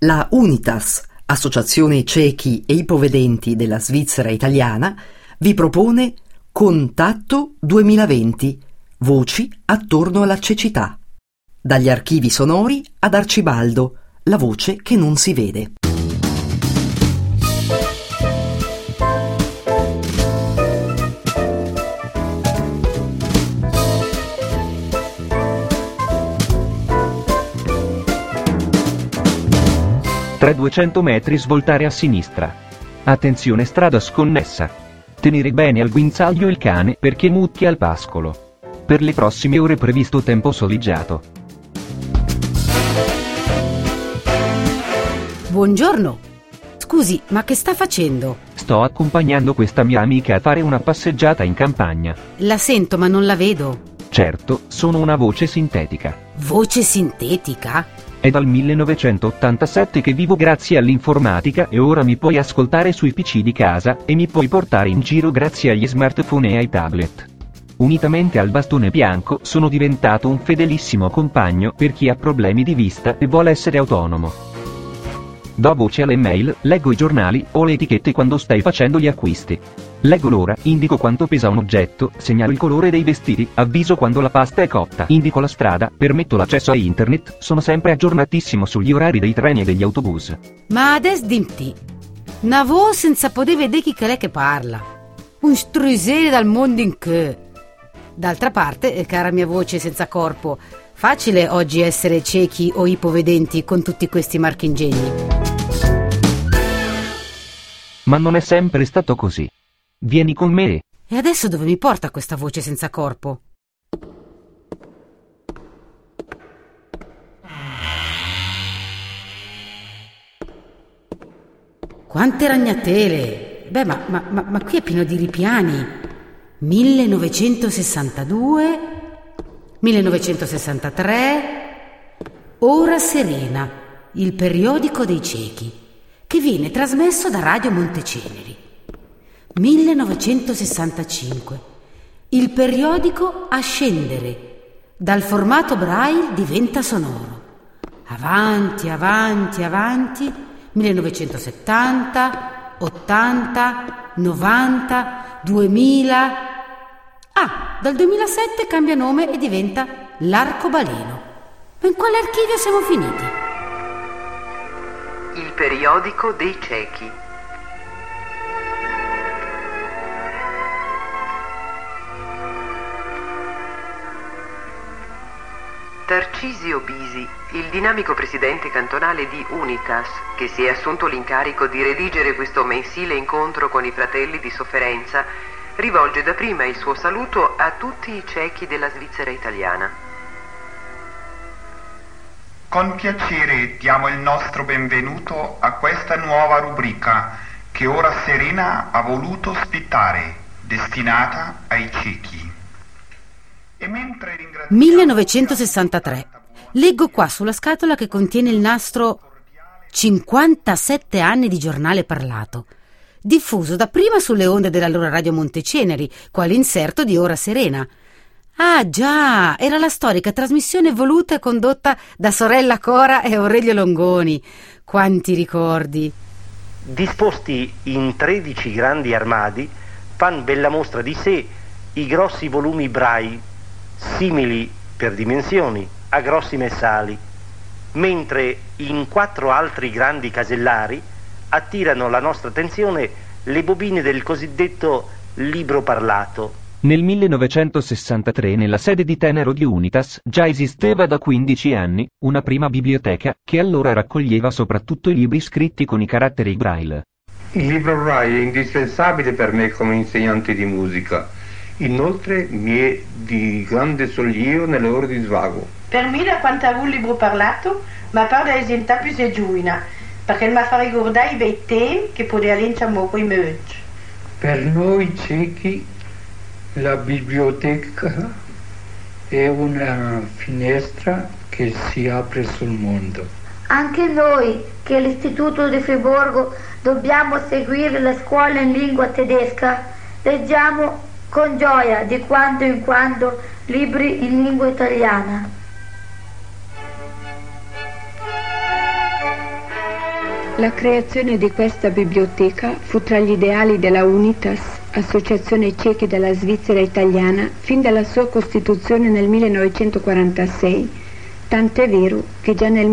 La Unitas, Associazione Ciechi e Ipovedenti della Svizzera Italiana, vi propone Contatto 2020, voci attorno alla cecità. Dagli archivi sonori ad Arcibaldo, la voce che non si vede. Tra 200 metri svoltare a sinistra. Attenzione, strada sconnessa. Tenere bene al guinzaglio il cane perché mucchia al pascolo. Per le prossime ore previsto tempo soleggiato. Buongiorno. Scusi, ma che sta facendo? Sto accompagnando questa mia amica a fare una passeggiata in campagna. La sento ma non la vedo. Certo, sono una voce sintetica. Voce sintetica? È dal 1987 che vivo grazie all'informatica e ora mi puoi ascoltare sui PC di casa e mi puoi portare in giro grazie agli smartphone e ai tablet. Unitamente al bastone bianco sono diventato un fedelissimo compagno per chi ha problemi di vista e vuole essere autonomo. Do voce alle mail, leggo i giornali o le etichette quando stai facendo gli acquisti. Leggo l'ora, indico quanto pesa un oggetto, segnalo il colore dei vestiti, avviso quando la pasta è cotta, indico la strada, permetto l'accesso a internet, sono sempre aggiornatissimo sugli orari dei treni e degli autobus. Ma adesso dimmi, una voce senza poter vedere chi che è che parla. Un strusere dal mondo in che. D'altra parte, cara mia voce senza corpo, facile oggi essere ciechi o ipovedenti con tutti questi marchingegni. Ma non è sempre stato così. Vieni con me. E adesso dove mi porta questa voce senza corpo? Quante ragnatele! Beh, ma qui è pieno di ripiani. 1962, 1963, Ora Serena, il periodico dei ciechi, che viene trasmesso da Radio Monteceneri. 1965, il periodico a scendere, dal formato braille diventa sonoro. Avanti, avanti, avanti, 1970, 80, 90, 2000. Dal 2007 cambia nome e diventa L'Arcobaleno. Ma in quale archivio siamo finiti? Il periodico dei ciechi. Tarcisio Bisi, il dinamico presidente cantonale di Unitas, che si è assunto l'incarico di redigere questo mensile incontro con i fratelli di sofferenza, rivolge dapprima il suo saluto a tutti i ciechi della Svizzera italiana. Con piacere diamo il nostro benvenuto a questa nuova rubrica che Ora Serena ha voluto ospitare, destinata ai ciechi. 1963. Leggo qua sulla scatola che contiene il nastro 57 anni di giornale parlato, diffuso dapprima sulle onde dell'allora Radio Monteceneri, quale inserto di Ora Serena. Ah già, era la storica trasmissione voluta e condotta da sorella Cora e Aurelio Longoni. Quanti ricordi! Disposti in 13 grandi armadi, fan bella mostra di sé i grossi volumi braille, simili per dimensioni a grossi messali, mentre in 4 altri grandi casellari attirano la nostra attenzione le bobine del cosiddetto libro parlato. Nel 1963 nella sede di Tenero di Unitas già esisteva da 15 anni una prima biblioteca che allora raccoglieva soprattutto i libri scritti con i caratteri braille. Il libro braille è indispensabile per me come insegnante di musica. Inoltre mi è di grande sollievo nelle ore di svago. Per me da quando avevo il libro parlato mi pare da esempio più seggiuina, perché mi fa ricordare i bei temi che poteva leggere con i meucci. Per noi ciechi la biblioteca è una finestra che si apre sul mondo. Anche noi, che all'Istituto di Friburgo dobbiamo seguire la scuola in lingua tedesca, leggiamo con gioia di quando in quando libri in lingua italiana. La creazione di questa biblioteca fu tra gli ideali della Unitas, Associazione Cechi della Svizzera Italiana, fin dalla sua costituzione nel 1946, tant'è vero che già nel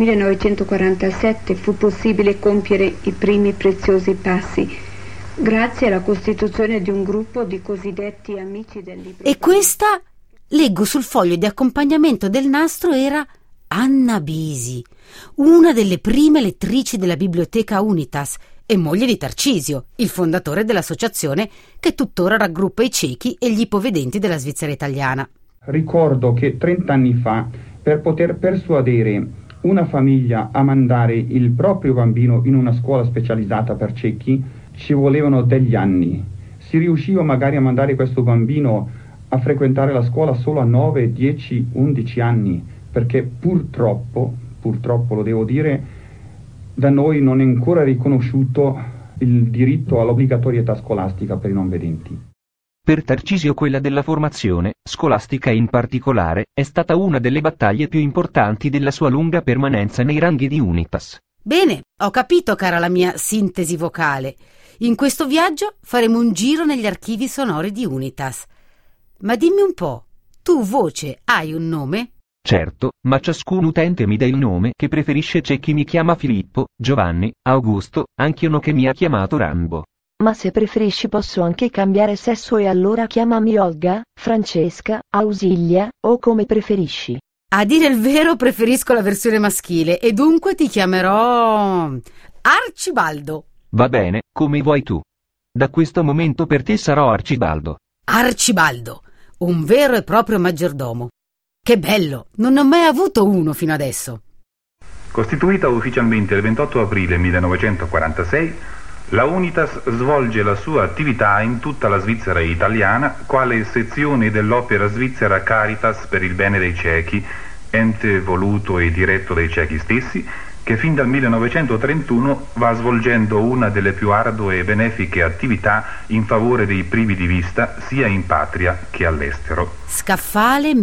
1947 fu possibile compiere i primi preziosi passi, grazie alla costituzione di un gruppo di cosiddetti amici del libro. E questa, leggo sul foglio di accompagnamento del nastro, era Anna Bisi, una delle prime lettrici della biblioteca Unitas e moglie di Tarcisio, il fondatore dell'associazione che tuttora raggruppa i ciechi e gli ipovedenti della Svizzera italiana. Ricordo che 30 anni fa, per poter persuadere una famiglia a mandare il proprio bambino in una scuola specializzata per ciechi, ci volevano degli anni. Si riusciva magari a mandare questo bambino a frequentare la scuola solo a 9, 10, 11 anni, perché purtroppo lo devo dire, da noi non è ancora riconosciuto il diritto all'obbligatorietà scolastica per i non vedenti. Per Tarcisio quella della formazione, scolastica in particolare, è stata una delle battaglie più importanti della sua lunga permanenza nei ranghi di Unitas. Bene, ho capito, cara la mia sintesi vocale. In questo viaggio faremo un giro negli archivi sonori di Unitas. Ma dimmi un po', tu voce hai un nome? Certo, ma ciascun utente mi dà il nome che preferisce. C'è chi mi chiama Filippo, Giovanni, Augusto, anche uno che mi ha chiamato Rambo. Ma se preferisci posso anche cambiare sesso e allora chiamami Olga, Francesca, Ausilia, o come preferisci. A dire il vero preferisco la versione maschile e dunque ti chiamerò Arcibaldo. Va bene, come vuoi tu. Da questo momento per te sarò Arcibaldo. Arcibaldo, un vero e proprio maggiordomo. Che bello, non ne ho mai avuto uno fino adesso. Costituita ufficialmente il 28 aprile 1946, la Unitas svolge la sua attività in tutta la Svizzera italiana quale sezione dell'Opera Svizzera Caritas per il bene dei ciechi, ente voluto e diretto dai ciechi stessi, che fin dal 1931 va svolgendo una delle più ardue e benefiche attività in favore dei privi di vista sia in patria che all'estero. Scaffale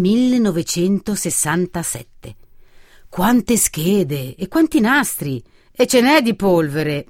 1967. Quante schede e quanti nastri! E ce n'è di polvere.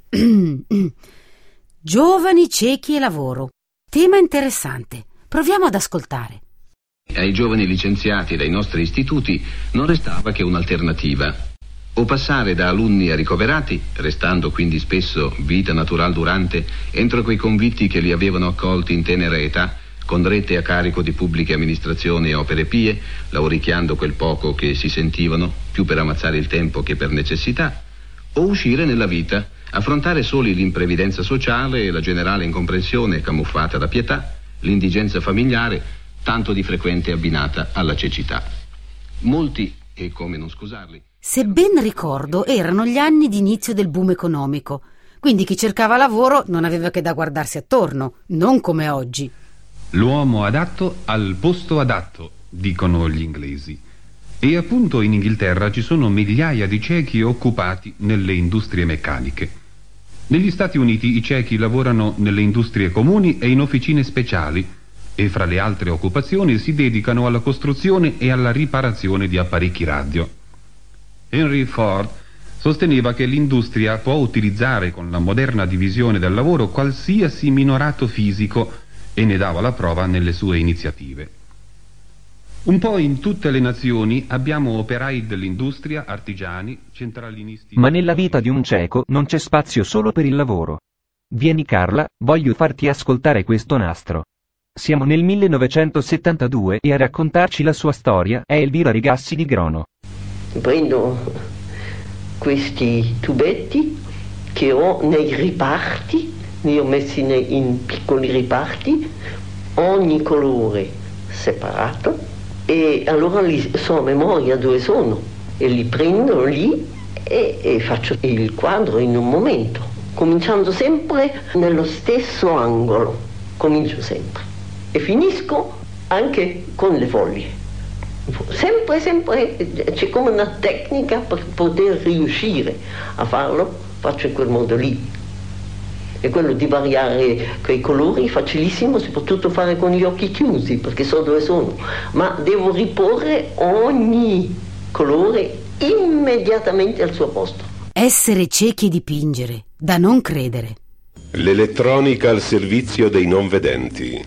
Giovani, ciechi e lavoro. Tema interessante. Proviamo ad ascoltare. Ai giovani licenziati dai nostri istituti non restava che un'alternativa. O passare da alunni a ricoverati, restando quindi spesso vita natural durante entro quei convitti che li avevano accolti in tenera età, con rette a carico di pubbliche amministrazioni e opere pie, lavoricchiando quel poco che si sentivano, più per ammazzare il tempo che per necessità, o uscire nella vita, affrontare soli l'imprevidenza sociale e la generale incomprensione camuffata da pietà, l'indigenza familiare, tanto di frequente abbinata alla cecità. Molti, e come non scusarli, se ben ricordo, erano gli anni di inizio del boom economico, quindi chi cercava lavoro non aveva che da guardarsi attorno, non come oggi. L'uomo adatto al posto adatto, dicono gli inglesi. E appunto in Inghilterra ci sono migliaia di ciechi occupati nelle industrie meccaniche. Negli Stati Uniti i ciechi lavorano nelle industrie comuni e in officine speciali e fra le altre occupazioni si dedicano alla costruzione e alla riparazione di apparecchi radio. Henry Ford sosteneva che l'industria può utilizzare con la moderna divisione del lavoro qualsiasi minorato fisico e ne dava la prova nelle sue iniziative. Un po' in tutte le nazioni abbiamo operai dell'industria, artigiani, centralinisti. Ma nella vita di un cieco non c'è spazio solo per il lavoro. Vieni Carla, voglio farti ascoltare questo nastro. Siamo nel 1972 e a raccontarci la sua storia è Elvira Rigassi di Grono. Prendo questi tubetti che ho nei riparti, li ho messi in piccoli riparti, ogni colore separato, e allora li so a memoria dove sono e li prendo lì e faccio il quadro in un momento, cominciando sempre nello stesso angolo, comincio sempre e finisco anche con le foglie. Sempre c'è come una tecnica per poter riuscire a farlo, faccio in quel modo lì. E quello di variare quei colori è facilissimo, soprattutto fare con gli occhi chiusi, perché so dove sono, ma devo riporre ogni colore immediatamente al suo posto. Essere ciechi e dipingere, da non credere. L'elettronica al servizio dei non vedenti.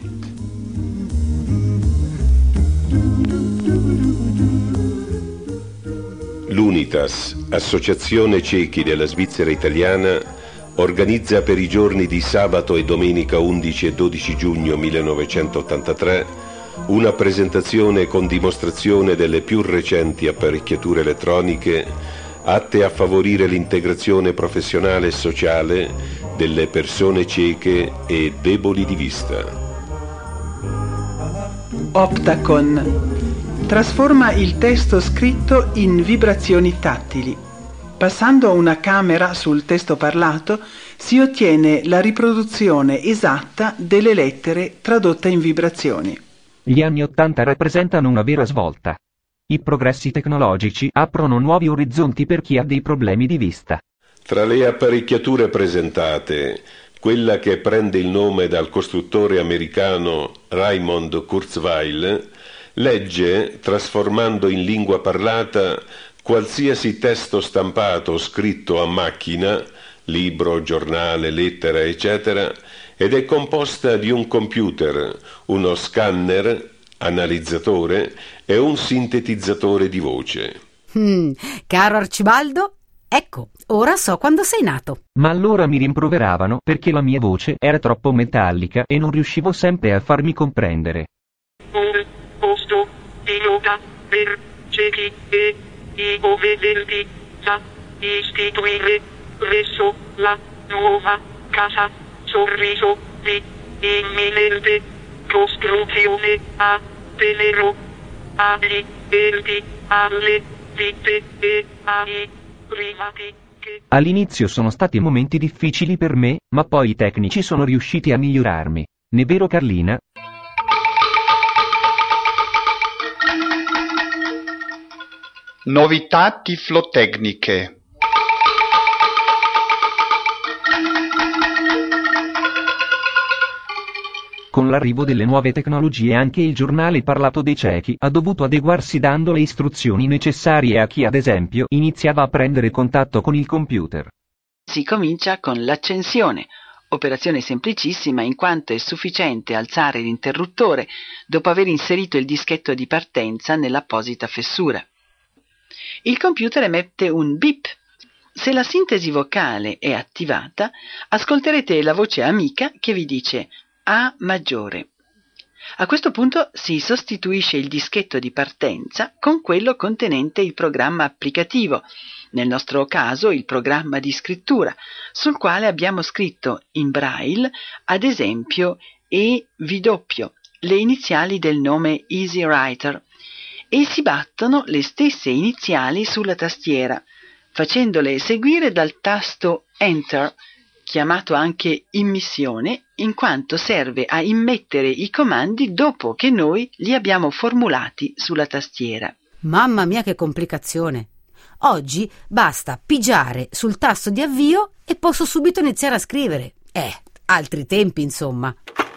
L'Unitas, Associazione Ciechi della Svizzera Italiana, organizza per i giorni di sabato e domenica 11 e 12 giugno 1983 una presentazione con dimostrazione delle più recenti apparecchiature elettroniche atte a favorire l'integrazione professionale e sociale delle persone cieche e deboli di vista. Optacon trasforma il testo scritto in vibrazioni tattili. Passando una camera sul testo parlato si ottiene la riproduzione esatta delle lettere tradotte in vibrazioni. Gli anni '80 rappresentano una vera svolta. I progressi tecnologici aprono nuovi orizzonti per chi ha dei problemi di vista. Tra le apparecchiature presentate, quella che prende il nome dal costruttore americano Raymond Kurzweil legge, trasformando in lingua parlata, qualsiasi testo stampato o scritto a macchina, libro, giornale, lettera, eccetera, ed è composta di un computer, uno scanner, analizzatore e un sintetizzatore di voce. Caro Arcibaldo, ecco, ora so quando sei nato. Ma allora mi rimproveravano perché la mia voce era troppo metallica e non riuscivo sempre a farmi comprendere. Un posto di yoga per ciechi e ipovedenti da istituire presso la nuova casa Sorriso di imminente costruzione a Tenero, agli enti, alle ditte e ai privati. All'inizio sono stati momenti difficili per me, ma poi i tecnici sono riusciti a migliorarmi. Ne è vero, Carlina? Novità tiflotecniche. Con l'arrivo delle nuove tecnologie anche il giornale parlato dei ciechi ha dovuto adeguarsi dando le istruzioni necessarie a chi ad esempio iniziava a prendere contatto con il computer. Si comincia con l'accensione, operazione semplicissima in quanto è sufficiente alzare l'interruttore dopo aver inserito il dischetto di partenza nell'apposita fessura. Il computer emette un bip. Se la sintesi vocale è attivata, ascolterete la voce amica che vi dice A maggiore. A questo punto si sostituisce il dischetto di partenza con quello contenente il programma applicativo, nel nostro caso il programma di scrittura, sul quale abbiamo scritto in braille, ad esempio EW, le iniziali del nome Easy Writer, e si battono le stesse iniziali sulla tastiera, facendole seguire dal tasto Enter, chiamato anche immissione, in quanto serve a immettere i comandi dopo che noi li abbiamo formulati sulla tastiera. Mamma mia che complicazione! Oggi basta pigiare sul tasto di avvio e posso subito iniziare a scrivere. Altri tempi insomma.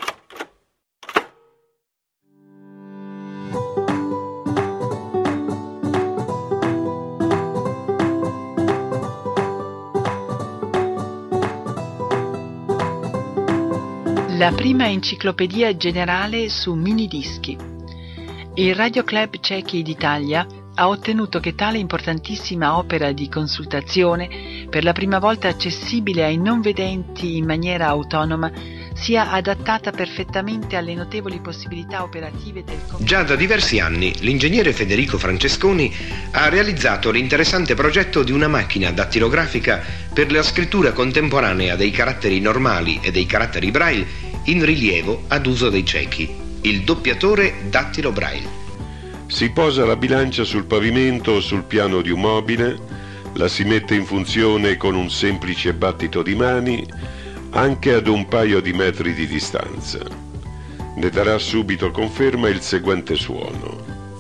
La prima enciclopedia generale su minidischi. Il Radio Club Ciechi d'Italia ha ottenuto che tale importantissima opera di consultazione, per la prima volta accessibile ai non vedenti in maniera autonoma, sia adattata perfettamente alle notevoli possibilità operative del computer. Già da diversi anni l'ingegnere Federico Francesconi ha realizzato l'interessante progetto di una macchina dattilografica per la scrittura contemporanea dei caratteri normali e dei caratteri braille in rilievo ad uso dei ciechi, il doppiatore dattilo braille. Si posa la bilancia sul pavimento o sul piano di un mobile, la si mette in funzione con un semplice battito di mani anche ad un paio di metri di distanza. Ne darà subito conferma il seguente suono.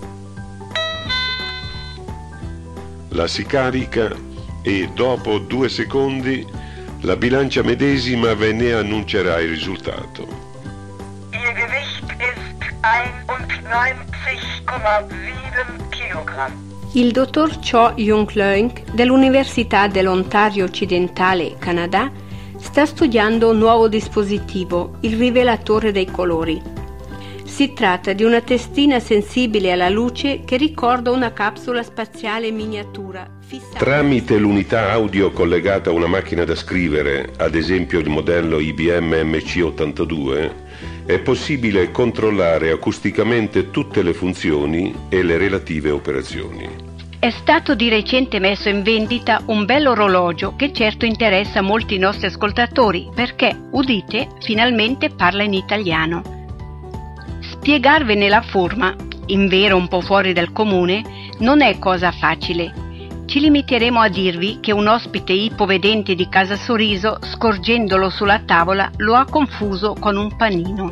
La si carica e dopo 2 secondi la bilancia medesima ve ne annuncerà il risultato. Ihr Gewicht ist 91,7 Kilogramm. Il dottor Cho Young Leung dell'Università dell'Ontario Occidentale, Canada, sta studiando un nuovo dispositivo, il rivelatore dei colori. Si tratta di una testina sensibile alla luce che ricorda una capsula spaziale miniatura fissata. Tramite l'unità audio collegata a una macchina da scrivere, ad esempio il modello IBM MC82, è possibile controllare acusticamente tutte le funzioni e le relative operazioni. È stato di recente messo in vendita un bel orologio che certo interessa molti nostri ascoltatori perché, udite, finalmente parla in italiano. Spiegarvene la forma, invero un po' fuori dal comune, non è cosa facile. Ci limiteremo a dirvi che un ospite ipovedente di Casa Sorriso, scorgendolo sulla tavola, lo ha confuso con un panino.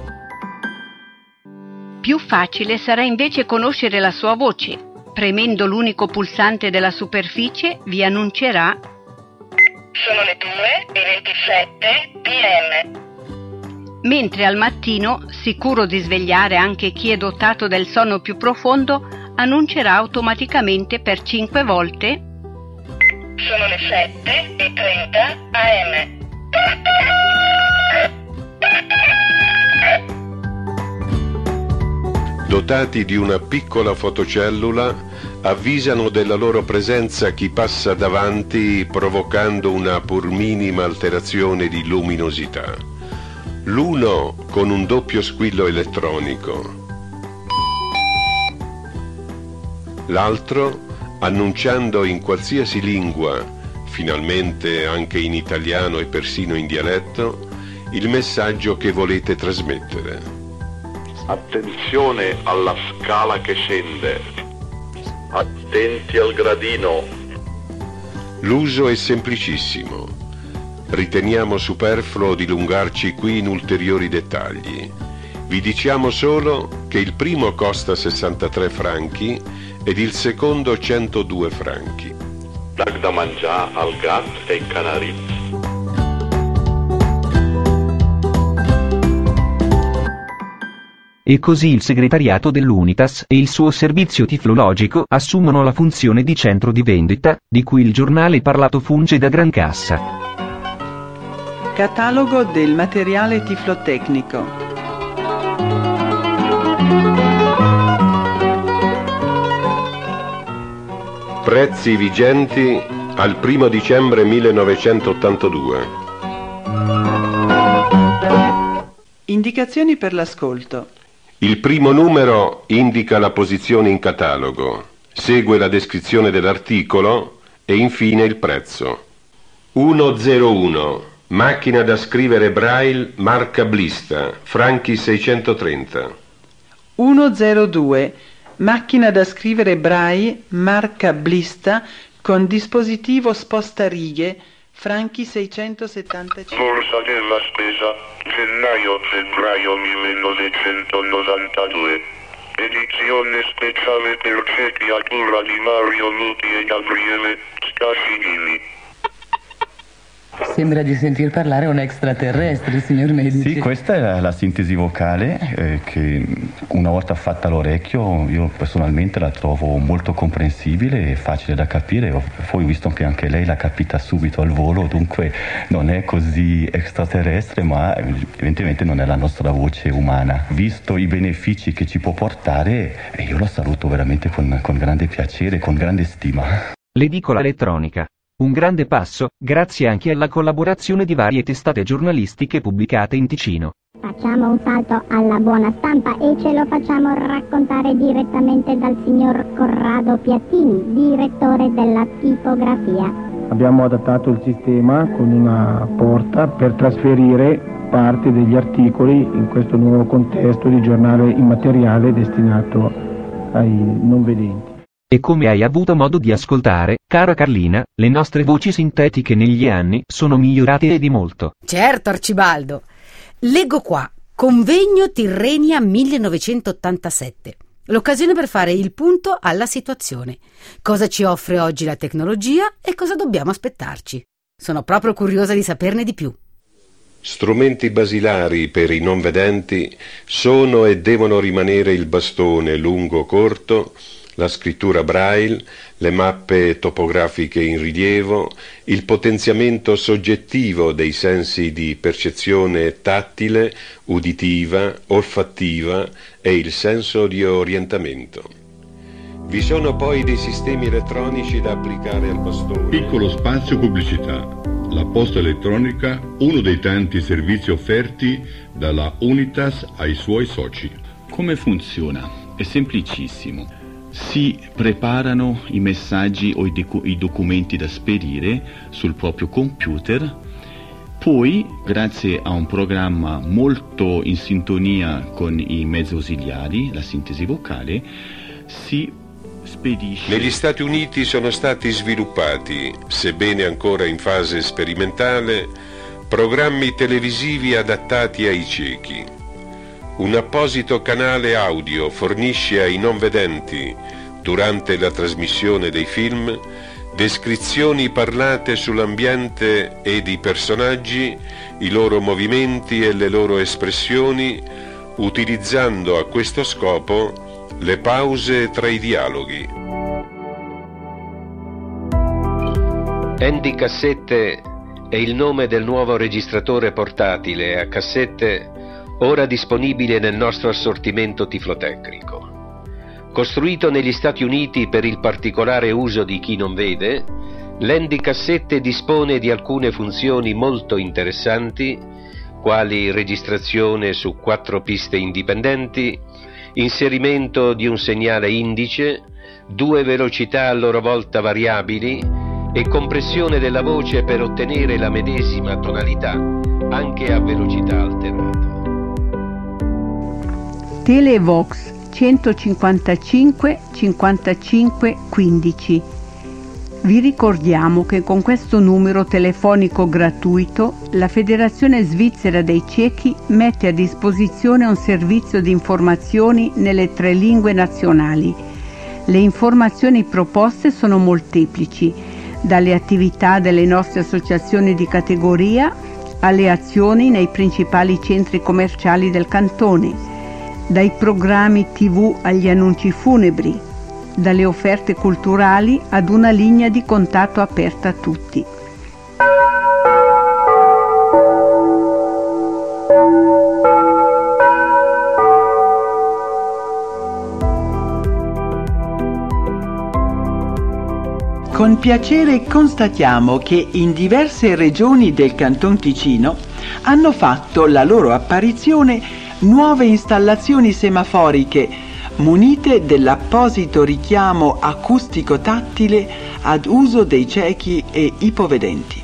Più facile sarà invece conoscere la sua voce. Premendo l'unico pulsante della superficie vi annuncerà: sono le 2:27 p.m. Mentre al mattino, sicuro di svegliare anche chi è dotato del sonno più profondo, annuncerà automaticamente per 5 volte: sono le 7:30 am. Dotati di una piccola fotocellula, avvisano della loro presenza chi passa davanti, provocando una pur minima alterazione di luminosità. L'uno con un doppio squillo elettronico, l'altro annunciando in qualsiasi lingua, finalmente anche in italiano e persino in dialetto, il messaggio che volete trasmettere. Attenzione alla scala che scende. Attenti al gradino. L'uso è semplicissimo. Riteniamo superfluo dilungarci qui in ulteriori dettagli. Vi diciamo solo che il primo costa 63 franchi ed il secondo 102 franchi. Dag da mangiare al gat e ai canari. E così il segretariato dell'Unitas e il suo servizio tiflologico assumono la funzione di centro di vendita, di cui il giornale parlato funge da gran cassa. Catalogo del materiale tiflotecnico. Prezzi vigenti al 1 dicembre 1982. Indicazioni per l'ascolto. Il primo numero indica la posizione in catalogo, segue la descrizione dell'articolo e infine il prezzo. 101, macchina da scrivere Braille marca Blista, franchi 630. 102, macchina da scrivere Braille marca Blista con dispositivo sposta-righe, franchi 675. Borsa della spesa, gennaio-febbraio 1992. Edizione speciale per cecchiatura di Mario Muti e Gabriele Scascini. Sembra di sentir parlare un extraterrestre, signor Medici. Sì, questa è la sintesi vocale che una volta fatta all'orecchio io personalmente la trovo molto comprensibile e facile da capire. Ho poi visto che anche lei l'ha capita subito al volo, dunque non è così extraterrestre, ma evidentemente non è la nostra voce umana. Visto i benefici che ci può portare, io la saluto veramente con grande piacere, con grande stima. L'edicola elettronica. Un grande passo, grazie anche alla collaborazione di varie testate giornalistiche pubblicate in Ticino. Facciamo un salto alla buona stampa e ce lo facciamo raccontare direttamente dal signor Corrado Piattini, direttore della tipografia. Abbiamo adattato il sistema con una porta per trasferire parte degli articoli in questo nuovo contesto di giornale immateriale destinato ai non vedenti. E come hai avuto modo di ascoltare, cara Carlina, le nostre voci sintetiche negli anni sono migliorate e di molto. Certo, Arcibaldo. Leggo qua, Convegno Tirrenia 1987. L'occasione per fare il punto alla situazione. Cosa ci offre oggi la tecnologia e cosa dobbiamo aspettarci. Sono proprio curiosa di saperne di più. Strumenti basilari per i non vedenti sono e devono rimanere il bastone lungo o corto, la scrittura braille, le mappe topografiche in rilievo, il potenziamento soggettivo dei sensi di percezione tattile, uditiva, olfattiva e il senso di orientamento. Vi sono poi dei sistemi elettronici da applicare al bastone. Piccolo spazio pubblicità. La posta elettronica, uno dei tanti servizi offerti dalla Unitas ai suoi soci. Come funziona? È semplicissimo. Si preparano i messaggi o i documenti da spedire sul proprio computer, poi grazie a un programma molto in sintonia con i mezzi ausiliari, la sintesi vocale, si spedisce. Negli Stati Uniti sono stati sviluppati, sebbene ancora in fase sperimentale, programmi televisivi adattati ai ciechi. Un apposito canale audio fornisce ai non vedenti, durante la trasmissione dei film, descrizioni parlate sull'ambiente ed i personaggi, i loro movimenti e le loro espressioni, utilizzando a questo scopo le pause tra i dialoghi. Handy Cassette è il nome del nuovo registratore portatile a cassette ora disponibile nel nostro assortimento tiflotecnico. Costruito negli Stati Uniti per il particolare uso di chi non vede, l'Handy Cassette dispone di alcune funzioni molto interessanti, quali registrazione su 4 piste indipendenti, inserimento di un segnale indice, 2 velocità a loro volta variabili e compressione della voce per ottenere la medesima tonalità anche a velocità alternata. Televox 155 55 15. Vi ricordiamo che con questo numero telefonico gratuito la Federazione Svizzera dei Ciechi mette a disposizione un servizio di informazioni nelle 3 lingue nazionali. Le informazioni proposte sono molteplici, dalle attività delle nostre associazioni di categoria alle azioni nei principali centri commerciali del cantone, dai programmi TV agli annunci funebri, dalle offerte culturali ad una linea di contatto aperta a tutti. Con piacere constatiamo che in diverse regioni del Canton Ticino hanno fatto la loro apparizione nuove installazioni semaforiche munite dell'apposito richiamo acustico-tattile ad uso dei ciechi e ipovedenti.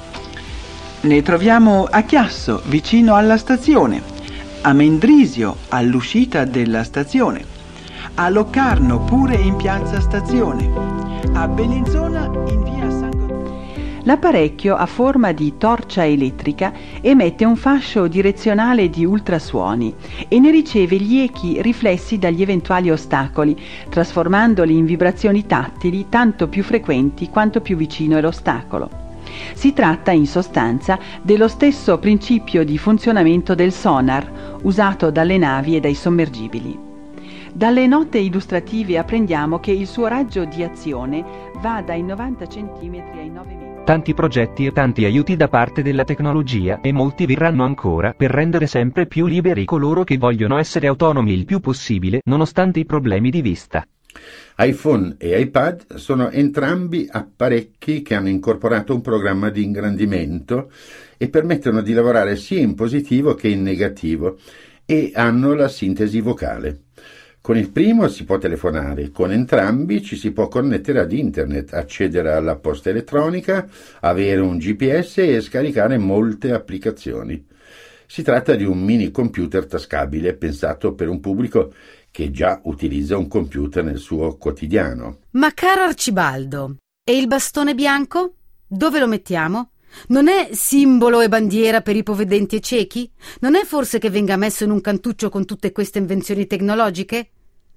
Ne troviamo a Chiasso, vicino alla stazione, a Mendrisio, all'uscita della stazione, a Locarno, pure in piazza Stazione, a Bellinzona in via San Gotardo. L'apparecchio a forma di torcia elettrica emette un fascio direzionale di ultrasuoni e ne riceve gli echi riflessi dagli eventuali ostacoli, trasformandoli in vibrazioni tattili tanto più frequenti quanto più vicino è l'ostacolo. Si tratta in sostanza dello stesso principio di funzionamento del sonar usato dalle navi e dai sommergibili. Dalle note illustrative apprendiamo che il suo raggio di azione va dai 90 cm ai 9 metri. Tanti progetti e tanti aiuti da parte della tecnologia e molti verranno ancora per rendere sempre più liberi coloro che vogliono essere autonomi il più possibile nonostante i problemi di vista. iPhone e iPad sono entrambi apparecchi che hanno incorporato un programma di ingrandimento e permettono di lavorare sia in positivo che in negativo e hanno la sintesi vocale. Con il primo si può telefonare, con entrambi ci si può connettere ad internet, accedere alla posta elettronica, avere un GPS e scaricare molte applicazioni. Si tratta di un mini computer tascabile pensato per un pubblico che già utilizza un computer nel suo quotidiano. Ma caro Arcibaldo, e il bastone bianco? Dove lo mettiamo? Non è simbolo e bandiera per ipovedenti e ciechi? Non è forse che venga messo in un cantuccio con tutte queste invenzioni tecnologiche?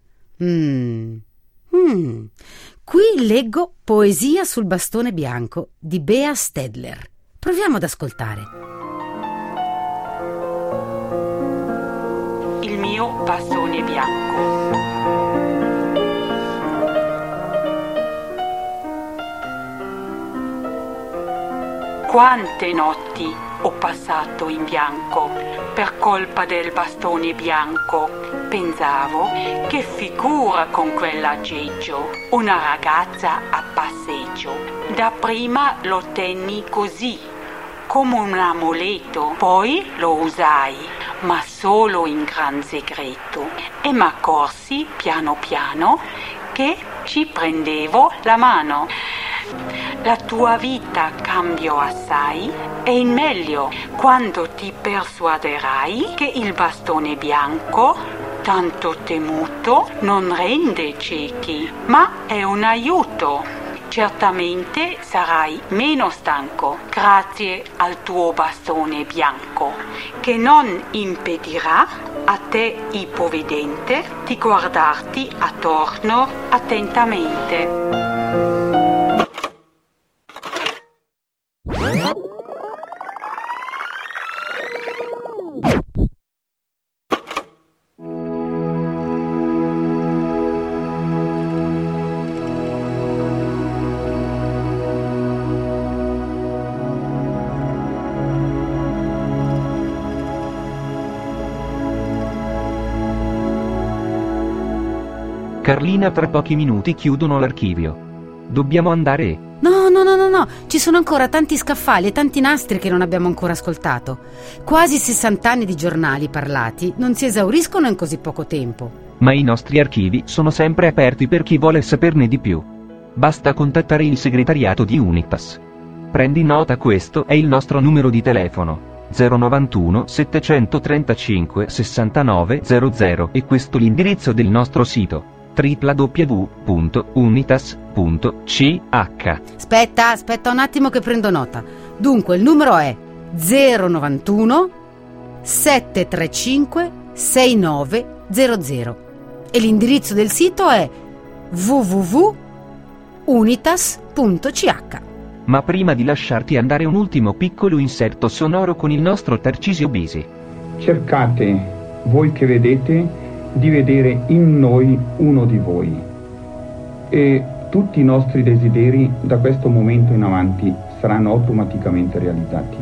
Qui leggo Poesia sul bastone bianco di Bea Stedler. Proviamo ad ascoltare. Il mio bastone bianco. Quante notti ho passato in bianco per colpa del bastone bianco. Pensavo, che figura con quell'aggeggio, una ragazza a passeggio. Dapprima lo tenni così, come un amuleto, poi lo usai, ma solo in gran segreto, e m'accorsi piano piano che ci prendevo la mano. La tua vita cambiò assai e in meglio quando ti persuaderai che il bastone bianco, tanto temuto, non rende ciechi, ma è un aiuto. Certamente sarai meno stanco grazie al tuo bastone bianco, che non impedirà a te ipovedente di guardarti attorno attentamente. Carlina, tra pochi minuti chiudono l'archivio. Dobbiamo andare. No, ci sono ancora tanti scaffali e tanti nastri che non abbiamo ancora ascoltato. Quasi 60 anni di giornali parlati non si esauriscono in così poco tempo. Ma i nostri archivi sono sempre aperti per chi vuole saperne di più. Basta contattare il segretariato di Unitas. Prendi nota, questo è il nostro numero di telefono. 091 735 69 00 e questo l'indirizzo del nostro sito www.unitas.ch. Aspetta un attimo che prendo nota. Dunque il numero è 091 735 6900 e l'indirizzo del sito è www.unitas.ch. Ma prima di lasciarti andare, un ultimo piccolo inserto sonoro con il nostro Tarcisio Bisi. Cercate, voi che vedete, di vedere in noi uno di voi, e tutti i nostri desideri da questo momento in avanti saranno automaticamente realizzati.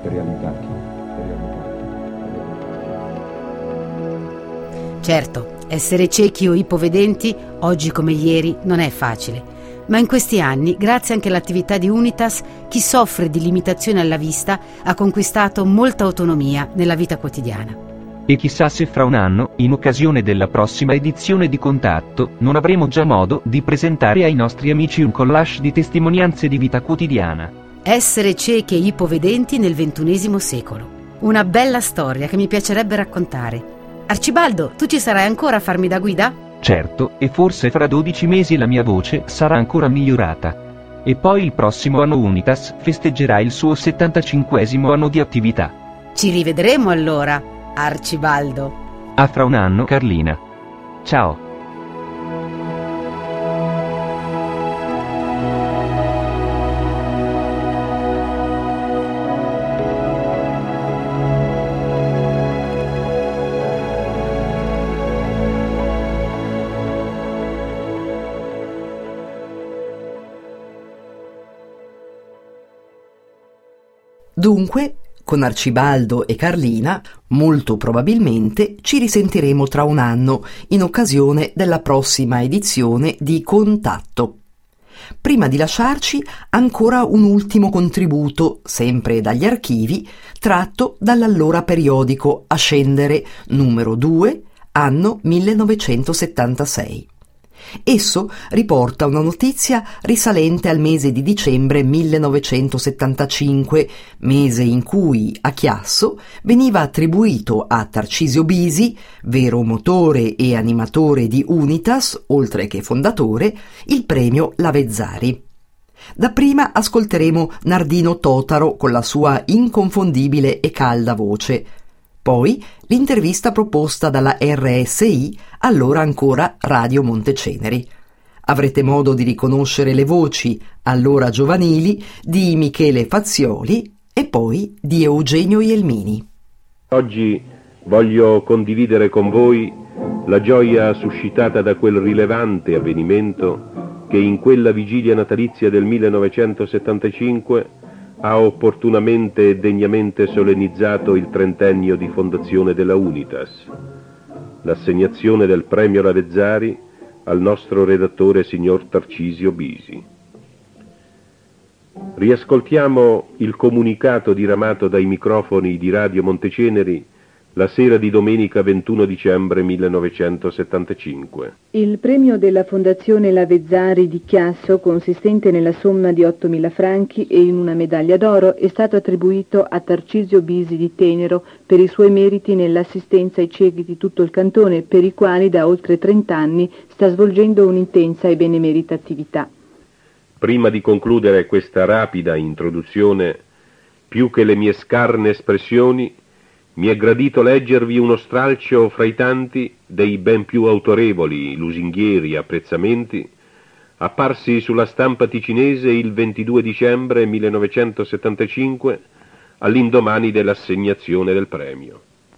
Certo, essere ciechi o ipovedenti oggi come ieri non è facile, ma in questi anni, grazie anche all'attività di Unitas, chi soffre di limitazione alla vista ha conquistato molta autonomia nella vita quotidiana. E chissà se fra un anno, in occasione della prossima edizione di Contatto, non avremo già modo di presentare ai nostri amici un collage di testimonianze di vita quotidiana. Essere ciechi e ipovedenti nel XXI secolo. Una bella storia che mi piacerebbe raccontare. Arcibaldo, tu ci sarai ancora a farmi da guida? Certo, e forse fra 12 mesi la mia voce sarà ancora migliorata. E poi il prossimo anno Unitas festeggerà il suo 75esimo anno di attività. Ci rivedremo allora, Arcibaldo. A fra un anno, Carlina. Ciao. Dunque, con Arcibaldo e Carlina, molto probabilmente ci risentiremo tra un anno, in occasione della prossima edizione di Contatto. Prima di lasciarci, ancora un ultimo contributo, sempre dagli archivi, tratto dall'allora periodico Ascendere, numero 2, anno 1976. Esso riporta una notizia risalente al mese di dicembre 1975, mese in cui a Chiasso veniva attribuito a Tarcisio Bisi, vero motore e animatore di Unitas, oltre che fondatore, il premio Lavezzari. Dapprima ascolteremo Nardino Totaro con la sua inconfondibile e calda voce. Poi l'intervista proposta dalla RSI, allora ancora Radio Monteceneri. Avrete modo di riconoscere le voci, allora giovanili, di Michele Fazioli e poi di Eugenio Ielmini. Oggi voglio condividere con voi la gioia suscitata da quel rilevante avvenimento che in quella vigilia natalizia del 1975 ha opportunamente e degnamente solennizzato il 30ennio di fondazione della Unitas, l'assegnazione del premio Lavezzari al nostro redattore signor Tarcisio Bisi. Riascoltiamo il comunicato diramato dai microfoni di Radio Monteceneri la sera di domenica 21 dicembre 1975. Il premio della Fondazione Lavezzari di Chiasso, consistente nella somma di 8.000 franchi e in una medaglia d'oro, è stato attribuito a Tarcisio Bisi di Tenero per i suoi meriti nell'assistenza ai ciechi di tutto il cantone, per i quali da oltre 30 anni sta svolgendo un'intensa e benemerita attività. Prima di concludere questa rapida introduzione, più che le mie scarne espressioni, mi è gradito leggervi uno stralcio fra i tanti dei ben più autorevoli, lusinghieri apprezzamenti apparsi sulla stampa ticinese il 22 dicembre 1975 all'indomani dell'assegnazione del premio.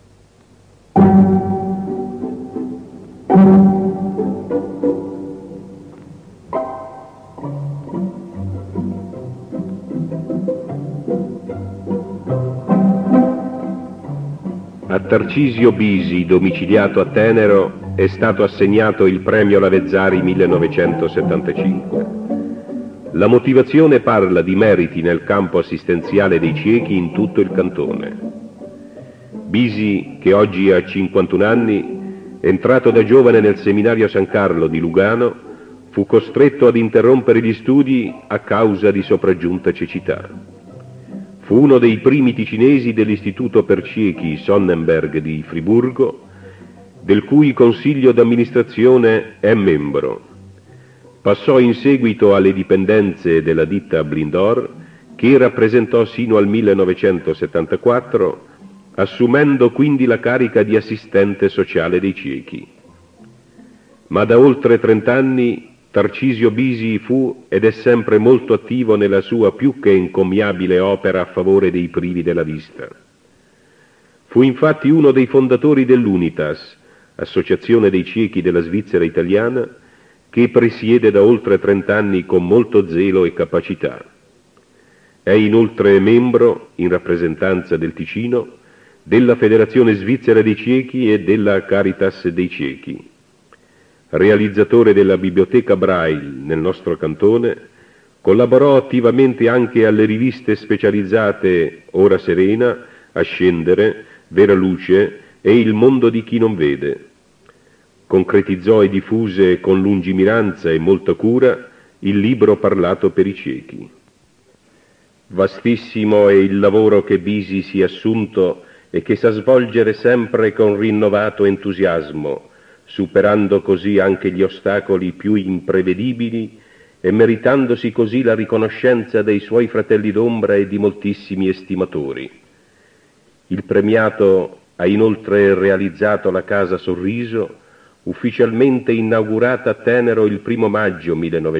A Tarcisio Bisi, domiciliato a Tenero, è stato assegnato il premio Lavezzari 1975. La motivazione parla di meriti nel campo assistenziale dei ciechi in tutto il cantone. Bisi, che oggi ha 51 anni, entrato da giovane nel seminario San Carlo di Lugano, fu costretto ad interrompere gli studi a causa di sopraggiunta cecità. Fu uno dei primi ticinesi dell'Istituto per Ciechi Sonnenberg di Friburgo, del cui consiglio d'amministrazione è membro. Passò in seguito alle dipendenze della ditta Blindor, che rappresentò sino al 1974, assumendo quindi la carica di assistente sociale dei ciechi. Ma da oltre 30 anni Tarcisio Bisi fu ed è sempre molto attivo nella sua più che encomiabile opera a favore dei privi della vista. Fu infatti uno dei fondatori dell'Unitas, associazione dei ciechi della Svizzera italiana, che presiede da oltre 30 anni con molto zelo e capacità. È inoltre membro, in rappresentanza del Ticino, della Federazione Svizzera dei Ciechi e della Caritas dei Ciechi. Realizzatore della biblioteca Braille nel nostro cantone, collaborò attivamente anche alle riviste specializzate Ora Serena, Ascendere, Vera Luce e Il Mondo di Chi Non Vede. Concretizzò e diffuse con lungimiranza e molta cura il libro parlato per i ciechi. Vastissimo è il lavoro che Bisi si è assunto e che sa svolgere sempre con rinnovato entusiasmo, superando così anche gli ostacoli più imprevedibili e meritandosi così la riconoscenza dei suoi fratelli d'ombra e di moltissimi estimatori. Il premiato ha inoltre realizzato la Casa Sorriso, ufficialmente inaugurata a Tenero il 1 maggio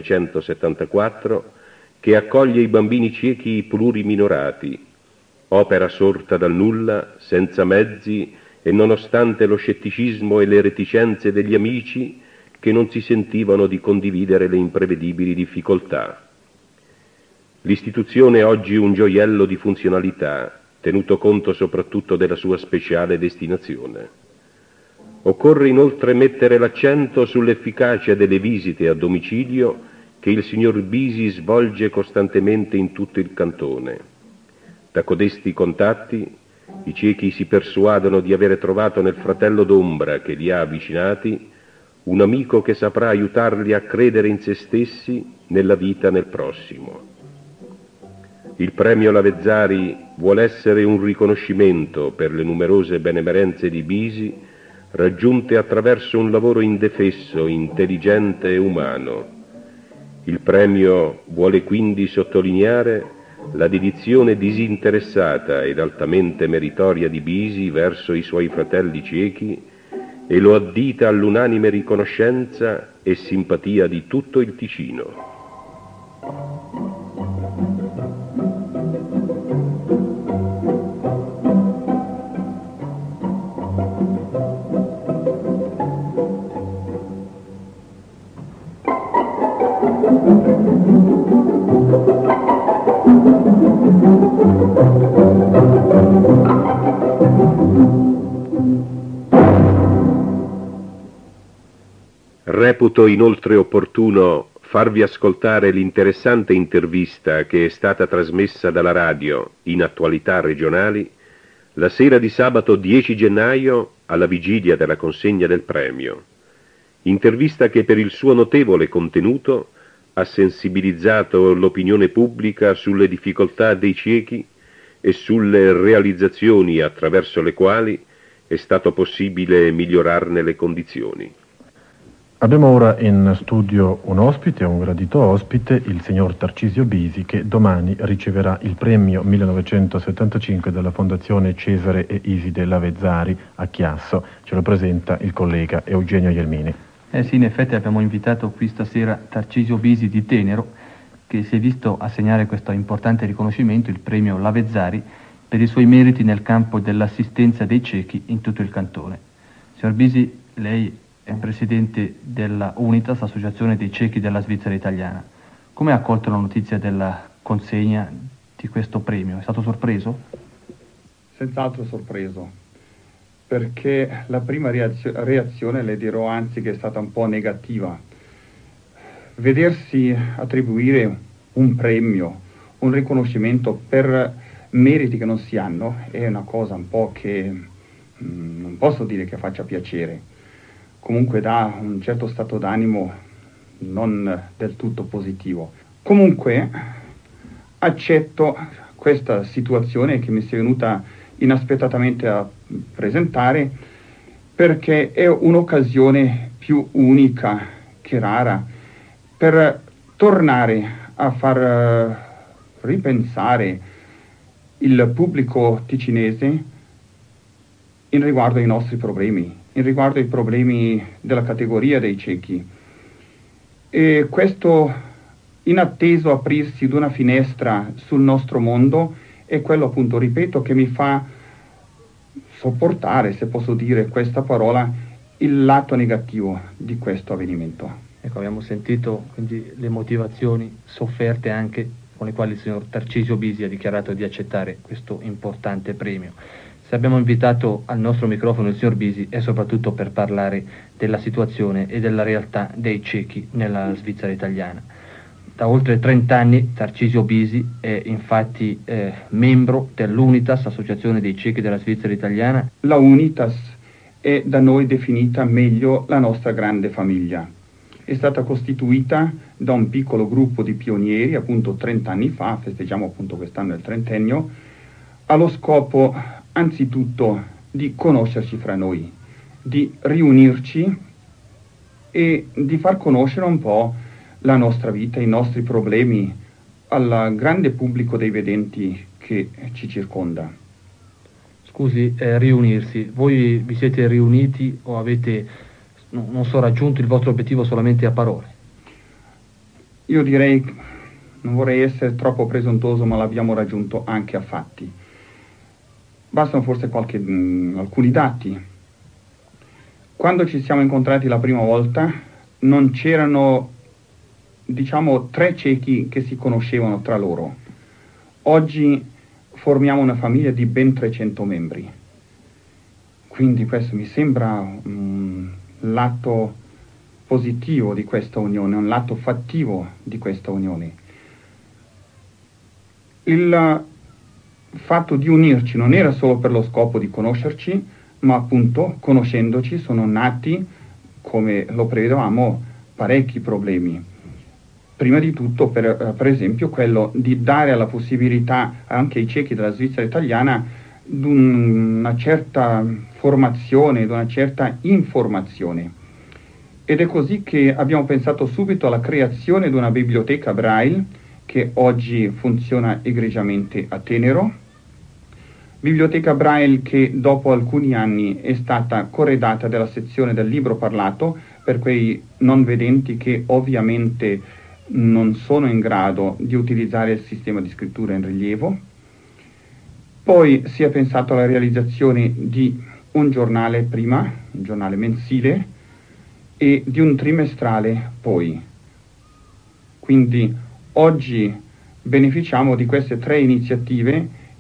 1974, che accoglie i bambini ciechi pluriminorati, opera sorta dal nulla, senza mezzi, e nonostante lo scetticismo e le reticenze degli amici che non si sentivano di condividere le imprevedibili difficoltà. L'istituzione è oggi un gioiello di funzionalità, tenuto conto soprattutto della sua speciale destinazione. Occorre inoltre mettere l'accento sull'efficacia delle visite a domicilio che il signor Bisi svolge costantemente in tutto il cantone. Da codesti contatti i ciechi si persuadono di avere trovato nel fratello d'ombra che li ha avvicinati un amico che saprà aiutarli a credere in se stessi, nella vita, nel prossimo. Il premio Lavezzari vuole essere un riconoscimento per le numerose benemerenze di Bisi raggiunte attraverso un lavoro indefesso, intelligente e umano. Il premio vuole quindi sottolineare la dedizione disinteressata ed altamente meritoria di Bisi verso i suoi fratelli ciechi e lo addita all'unanime riconoscenza e simpatia di tutto il Ticino. Reputo inoltre opportuno farvi ascoltare l'interessante intervista che è stata trasmessa dalla radio in Attualità Regionali la sera di sabato 10 gennaio alla vigilia della consegna del premio. Intervista che per il suo notevole contenuto ha sensibilizzato l'opinione pubblica sulle difficoltà dei ciechi e sulle realizzazioni attraverso le quali è stato possibile migliorarne le condizioni. Abbiamo ora in studio un gradito ospite, il signor Tarcisio Bisi, che domani riceverà il premio 1975 della Fondazione Cesare e Iside Lavezzari a Chiasso. Ce lo presenta il collega Eugenio Ielmini. Sì, in effetti abbiamo invitato qui stasera Tarcisio Bisi di Tenero, che si è visto assegnare questo importante riconoscimento, il premio Lavezzari, per i suoi meriti nel campo dell'assistenza dei ciechi in tutto il cantone. Signor Bisi, lei è presidente della Unitas, Associazione dei Ciechi della Svizzera Italiana. Come ha accolto la notizia della consegna di questo premio? È stato sorpreso? Senz'altro sorpreso, perché la prima reazione, le dirò anzi, che è stata un po' negativa. Vedersi attribuire un premio, un riconoscimento per meriti che non si hanno, è una cosa un po' che non posso dire che faccia piacere. Comunque dà un certo stato d'animo non del tutto positivo. Comunque accetto questa situazione che mi si è venuta inaspettatamente a presentare, perché è un'occasione più unica che rara per tornare a far ripensare il pubblico ticinese in riguardo ai nostri problemi, in riguardo ai problemi della categoria dei ciechi. E questo inatteso aprirsi di una finestra sul nostro mondo è quello, appunto, ripeto, che mi fa sopportare, se posso dire questa parola, il lato negativo di questo avvenimento. Ecco, abbiamo sentito quindi le motivazioni sofferte anche con le quali il signor Tarcisio Bisi ha dichiarato di accettare questo importante premio. Se abbiamo invitato al nostro microfono il signor Bisi è soprattutto per parlare della situazione e della realtà dei ciechi nella Svizzera italiana. Da oltre 30 anni Tarcisio Bisi è infatti membro dell'Unitas, Associazione dei Ciechi della Svizzera Italiana. La Unitas è da noi definita meglio la nostra grande famiglia. È stata costituita da un piccolo gruppo di pionieri, appunto 30 anni fa, festeggiamo appunto quest'anno il trentennio, allo scopo anzitutto di conoscerci fra noi, di riunirci e di far conoscere un po' la nostra vita, i nostri problemi al grande pubblico dei vedenti che ci circonda. Scusi, riunirsi, voi vi siete riuniti o avete, non so, raggiunto il vostro obiettivo solamente a parole? Io direi, non vorrei essere troppo presuntuoso, ma l'abbiamo raggiunto anche a fatti. Bastano forse alcuni dati. Quando ci siamo incontrati la prima volta non c'erano, diciamo, 3 ciechi che si conoscevano tra loro. Oggi formiamo una famiglia di ben 300 membri. Quindi questo mi sembra un lato positivo di questa unione, un lato fattivo di questa unione. Il fatto di unirci non era solo per lo scopo di conoscerci, ma appunto, conoscendoci, sono nati, come lo prevedevamo, parecchi problemi. Prima di tutto, per esempio, quello di dare la possibilità anche ai ciechi della Svizzera italiana di una certa formazione, di una certa informazione. Ed è così che abbiamo pensato subito alla creazione di una biblioteca Braille, che oggi funziona egregiamente a Tenero. Biblioteca Braille che dopo alcuni anni è stata corredata della sezione del libro parlato per quei non vedenti che ovviamente non sono in grado di utilizzare il sistema di scrittura in rilievo. Poi si è pensato alla realizzazione di un giornale prima, un giornale mensile, e di un trimestrale poi. Quindi oggi beneficiamo di queste 3 iniziative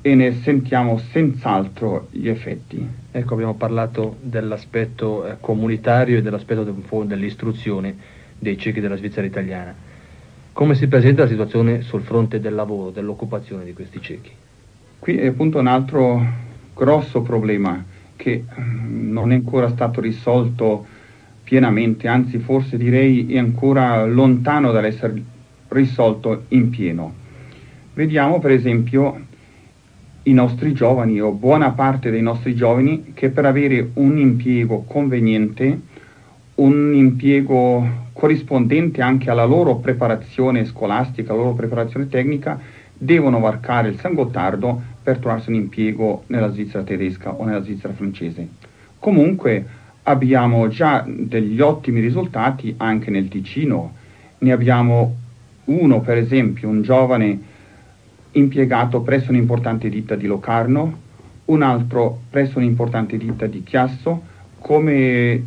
e ne sentiamo senz'altro gli effetti. Ecco, abbiamo parlato dell'aspetto comunitario e dell'aspetto dell'istruzione dei ciechi della Svizzera italiana. Come si presenta la situazione sul fronte del lavoro, dell'occupazione di questi ciechi? Qui è appunto un altro grosso problema che non è ancora stato risolto pienamente, anzi forse direi è ancora lontano dall'essere risolto in pieno. Vediamo per esempio i nostri giovani o buona parte dei nostri giovani che per avere un impiego conveniente, un impiego corrispondente anche alla loro preparazione scolastica, alla loro preparazione tecnica, devono varcare il San Gottardo per trovarsi un impiego nella Svizzera tedesca o nella Svizzera francese. Comunque abbiamo già degli ottimi risultati anche nel Ticino. Ne abbiamo uno, per esempio, un giovane impiegato presso un'importante ditta di Locarno, un altro presso un'importante ditta di Chiasso come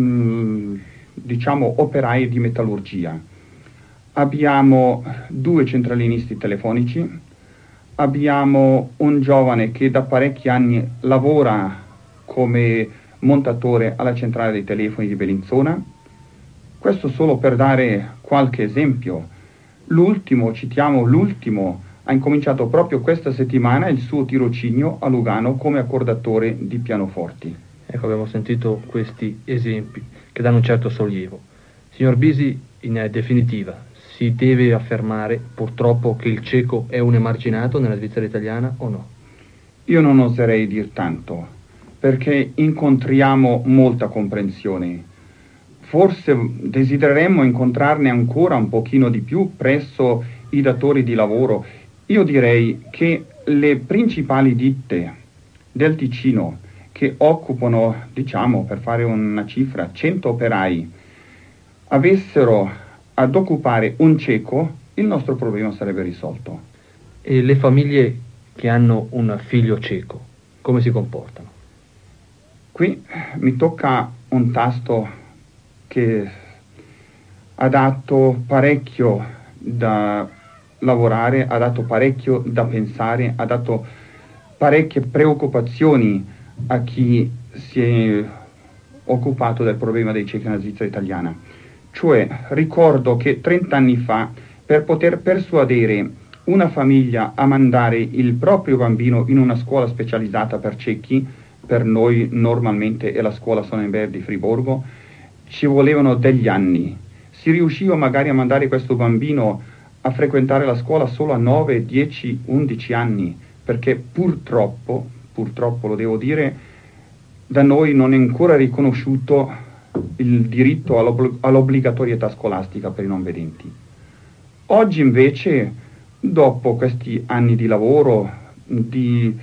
diciamo operai di metallurgia. Abbiamo 2 centralinisti telefonici, abbiamo un giovane che da parecchi anni lavora come montatore alla centrale dei telefoni di Bellinzona. Questo solo per dare qualche esempio. Citiamo l'ultimo, ha incominciato proprio questa settimana il suo tirocinio a Lugano come accordatore di pianoforti. Ecco, abbiamo sentito questi esempi che danno un certo sollievo. Signor Bisi, in definitiva, si deve affermare purtroppo che il cieco è un emarginato nella Svizzera italiana o no? Io non oserei dir tanto, perché incontriamo molta comprensione. Forse desidereremmo incontrarne ancora un pochino di più presso i datori di lavoro. Io direi che le principali ditte del Ticino che occupano, diciamo, per fare una cifra, 100 operai, avessero ad occupare un cieco, il nostro problema sarebbe risolto. E le famiglie che hanno un figlio cieco, come si comportano? Qui mi tocca un tasto che ha dato parecchio da lavorare, ha dato parecchio da pensare, ha dato parecchie preoccupazioni a chi si è occupato del problema dei ciechi nella Svizzera italiana. Cioè, ricordo che 30 anni fa, per poter persuadere una famiglia a mandare il proprio bambino in una scuola specializzata per ciechi, per noi normalmente è la scuola Sonnenberg di Friburgo, ci volevano degli anni. Si riusciva magari a mandare questo bambino a frequentare la scuola solo a 9, 10, 11 anni, perché purtroppo lo devo dire, da noi non è ancora riconosciuto il diritto all'obbligatorietà scolastica per i non vedenti. Oggi invece, dopo questi anni di lavoro, di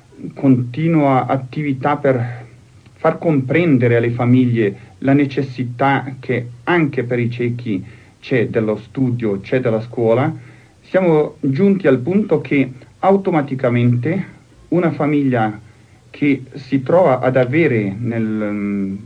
continua attività per far comprendere alle famiglie la necessità che anche per i ciechi c'è dello studio, c'è della scuola, siamo giunti al punto che automaticamente una famiglia che si trova ad avere nel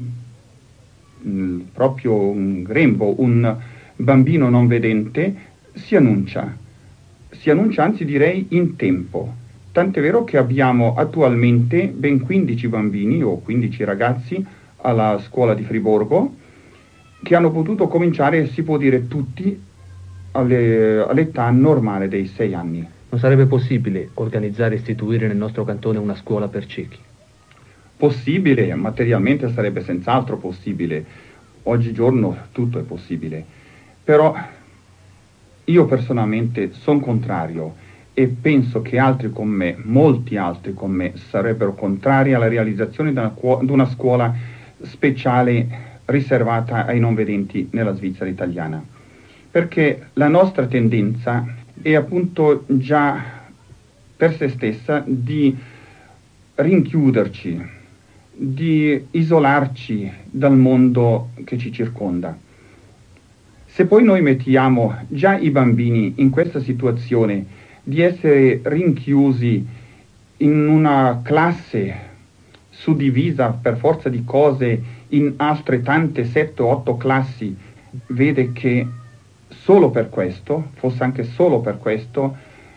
proprio grembo un bambino non vedente si annuncia anzi direi in tempo. Tant'è vero che abbiamo attualmente ben 15 bambini o 15 ragazzi alla scuola di Friburgo che hanno potuto cominciare, si può dire tutti, all'età normale dei 6 anni. Non sarebbe possibile organizzare e istituire nel nostro cantone una scuola per ciechi? Possibile, materialmente sarebbe senz'altro possibile. Oggigiorno tutto è possibile. Però io personalmente sono contrario e penso che altri con me, molti altri con me, sarebbero contrari alla realizzazione di una scuola speciale riservata ai non vedenti nella Svizzera italiana. Perché la nostra tendenza è appunto già per se stessa di rinchiuderci, di isolarci dal mondo che ci circonda. Se poi noi mettiamo già i bambini in questa situazione di essere rinchiusi in una classe suddivisa per forza di cose in altre tante 7-8 classi, vede che solo per questo, fosse anche solo per questo,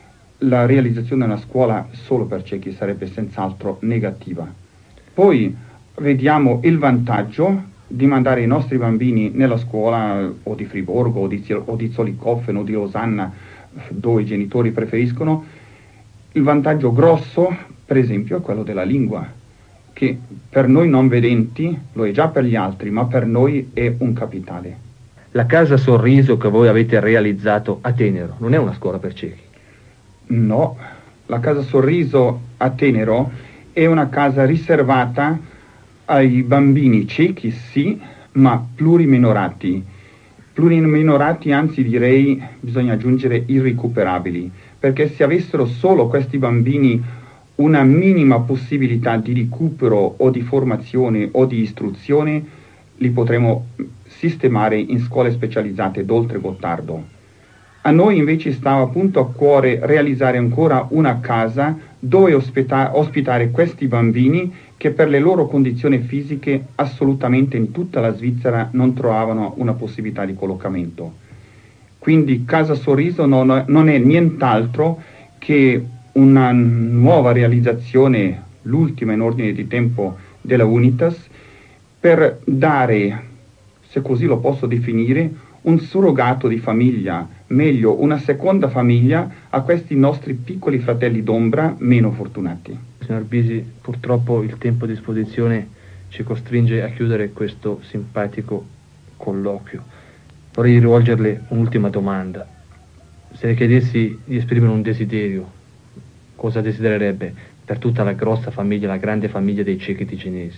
la realizzazione di una scuola solo per ciechi sarebbe senz'altro negativa. Poi vediamo il vantaggio di mandare i nostri bambini nella scuola o di Friburgo o di Zollikofen o di Losanna, dove i genitori preferiscono. Il vantaggio grosso, per esempio, è quello della lingua, che per noi non vedenti lo è già per gli altri, ma per noi è un capitale. La Casa Sorriso che voi avete realizzato a Tenero non è una scuola per ciechi? No, la Casa Sorriso a Tenero è una casa riservata ai bambini ciechi, sì, ma pluriminorati. Pluriminorati, anzi direi, bisogna aggiungere irrecuperabili, perché se avessero solo questi bambini una minima possibilità di recupero o di formazione o di istruzione, li potremo sistemare in scuole specializzate d'oltre Gottardo. A noi invece stava appunto a cuore realizzare ancora una casa dove ospitare questi bambini che per le loro condizioni fisiche assolutamente in tutta la Svizzera non trovavano una possibilità di collocamento. Quindi Casa Sorriso non è nient'altro che una nuova realizzazione, l'ultima in ordine di tempo della Unitas, per dare, se così lo posso definire, un surrogato di famiglia, meglio una seconda famiglia a questi nostri piccoli fratelli d'ombra meno fortunati. Signor Bisi, purtroppo il tempo a disposizione ci costringe a chiudere questo simpatico colloquio. Vorrei rivolgerle un'ultima domanda. Se le chiedessi di esprimere un desiderio, cosa desidererebbe per tutta la grossa famiglia, la grande famiglia dei ciechi ticinesi?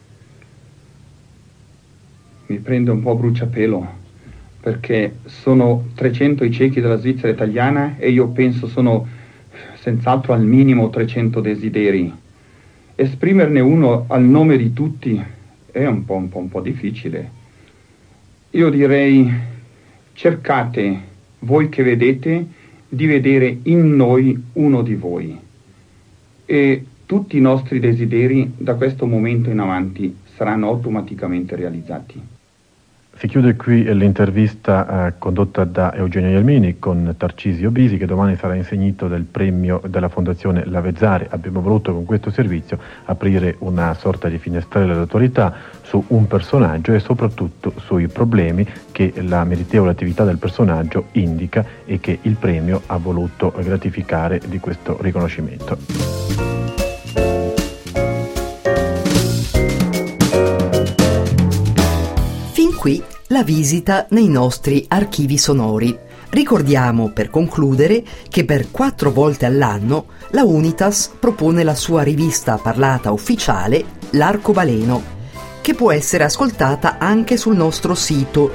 Mi prende un po' a bruciapelo, perché sono 300 i ciechi della Svizzera italiana e io penso sono senz'altro al minimo 300 desideri. Esprimerne uno al nome di tutti è un po' difficile. Io direi: cercate, voi che vedete, di vedere in noi uno di voi, e tutti i nostri desideri da questo momento in avanti saranno automaticamente realizzati. Si chiude qui l'intervista condotta da Eugenio Ielmini con Tarcisio Bisi, che domani sarà insignito del premio della Fondazione Lavezzari. Abbiamo voluto con questo servizio aprire una sorta di finestrella d'autorità su un personaggio e soprattutto sui problemi che la meritevole attività del personaggio indica e che il premio ha voluto gratificare di questo riconoscimento. Qui la visita nei nostri archivi sonori. Ricordiamo per concludere che per 4 volte all'anno la Unitas propone la sua rivista parlata ufficiale L'Arcobaleno, che può essere ascoltata anche sul nostro sito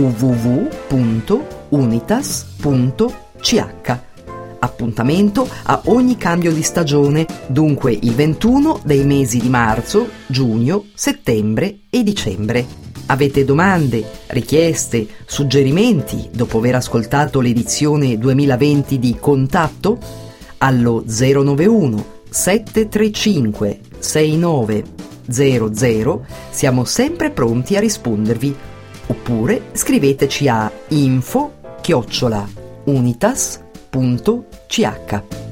www.unitas.ch. Appuntamento a ogni cambio di stagione, dunque il 21 dei mesi di marzo, giugno, settembre e dicembre. Avete domande, richieste, suggerimenti dopo aver ascoltato l'edizione 2020 di Contatto? Allo 091 735 6900 siamo sempre pronti a rispondervi. Oppure scriveteci a info@unitas.ch.